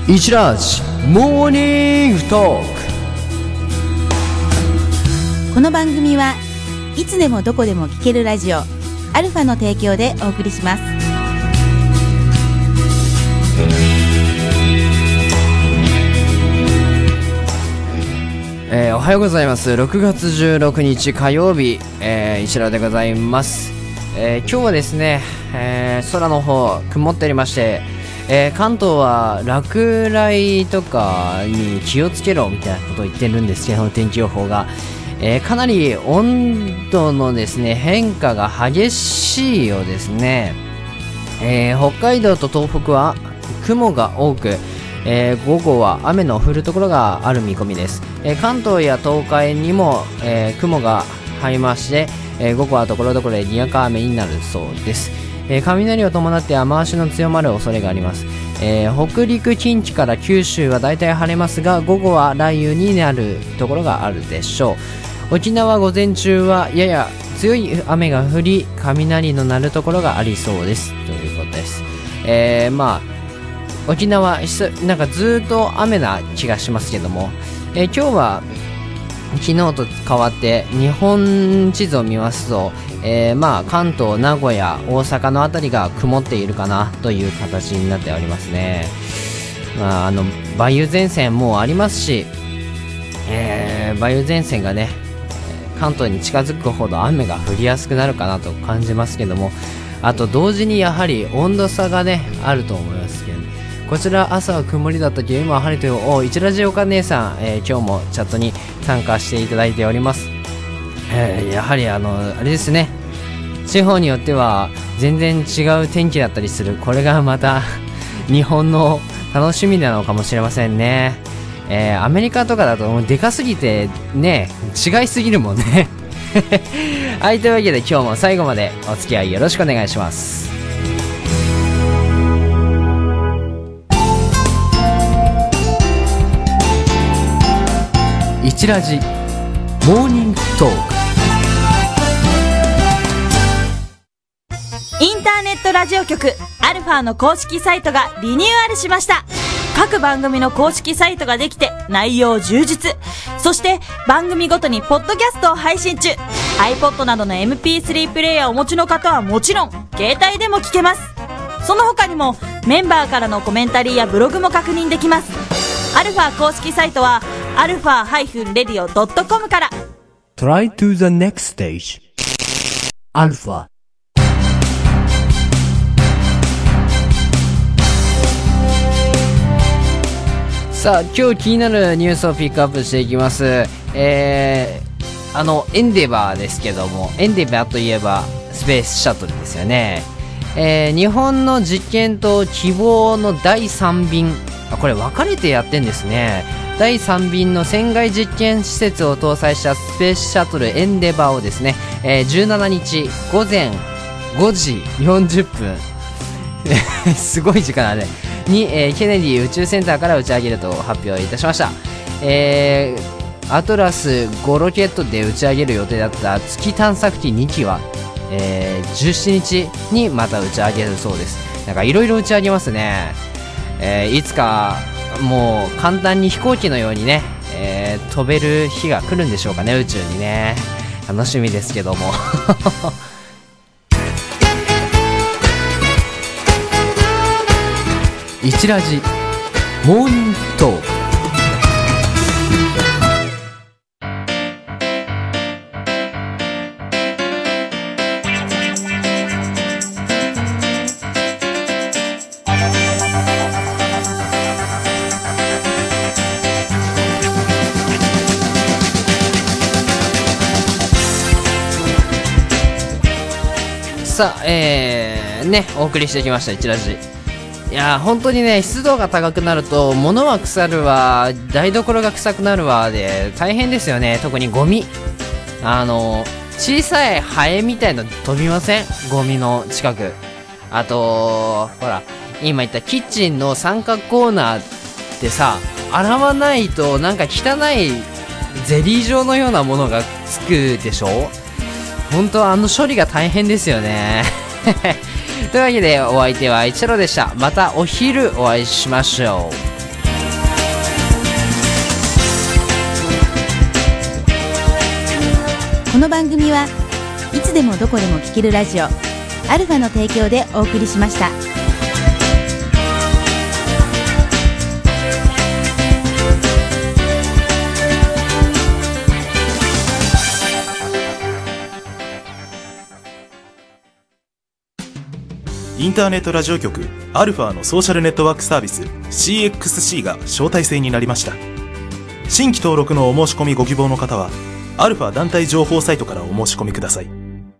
一ラジモーニングトーク。 この番組はいつでもどこでも聴けるラジオアルファの提供でお送りします。 おはようございます。6月16日火曜日、石田でございます。今日はですね、空の方曇っておりまして、関東は落雷とかに気をつけろみたいなことを言ってるんですけど、天気予報が、かなり温度のですね変化が激しいようですね。北海道と東北は雲が多く、午後は雨の降るところがある見込みです。関東や東海にも、雲が入りまして、午後はところどころでにわか雨になるそうです。雷を伴って雨足の強まる恐れがあります。北陸近畿から九州はだいたい晴れますが、午後は雷雨になるところがあるでしょう。沖縄午前中はやや強い雨が降り、雷の鳴るところがありそうですということです。沖縄なんかずっと雨な気がしますけども、今日は昨日と変わって日本地図を見ますと、関東、名古屋、大阪のあたりが曇っているかなという形になっておりますね。梅雨前線もありますし、梅雨前線がね関東に近づくほど雨が降りやすくなるかなと感じますけども、あと同時にやはり温度差がねあると思いますけど、こちら朝は曇りだったけど今は晴れて一ラジオか姉さん、今日もチャットに参加していただいております。やはりあれですね、地方によっては全然違う天気だったりする。これがまた日本の楽しみなのかもしれませんね。アメリカとかだともうでかすぎてね違いすぎるもんねはい、というわけで今日も最後までお付き合いよろしくお願いします。一ラジモーニングトーク。 インターネットラジオ局アルファの公式サイトがリニューアルしました。各番組の公式サイトができて内容充実、そして番組ごとにポッドキャストを配信中。 iPod などの MP3 プレイヤーをお持ちの方はもちろん携帯でも聞けます。その他にもメンバーからのコメンタリーやブログも確認できます。アルファ公式サイトはアルファ-radio.com から。 Try to the next stage アルファ。さあ今日気になるニュースをピックアップしていきます。エンデバーですけども、エンデバーといえばスペースシャトルですよね。日本の実験と希望の第3便、これ分かれてやってんですね。第3便の船外実験施設を搭載したスペースシャトルエンデバーをですね、17日午前5時40分すごい時間だねに、ケネディ宇宙センターから打ち上げると発表いたしました。アトラス5ロケットで打ち上げる予定だった月探索機2機は、17日にまた打ち上げるそうです。なんかいろいろ打ち上げますね。いつかもう簡単に飛行機のようにね、飛べる日が来るんでしょうかね、宇宙にね。楽しみですけども一ラジモーニングトーク。さあ、お送りしてきました一ラジ。いや本当にね、湿度が高くなると物は腐るわ、台所が臭くなるわで大変ですよね。特にゴミ、小さいハエみたいなの飛びません？ゴミの近く。あとほら今言ったキッチンの三角コーナーってさ、洗わないとなんか汚いゼリー状のようなものがつくでしょ。本当処理が大変ですよねというわけでお相手は一郎でした。またお昼お会いしましょう。 この番組はいつでもどこでも聴けるラジオアルファの提供でお送りしました。 インターネットラジオ局アルファのソーシャルネットワークサービス CXC が招待制になりました。新規登録のお申し込みご希望の方はアルファ団体情報サイトからお申し込みください。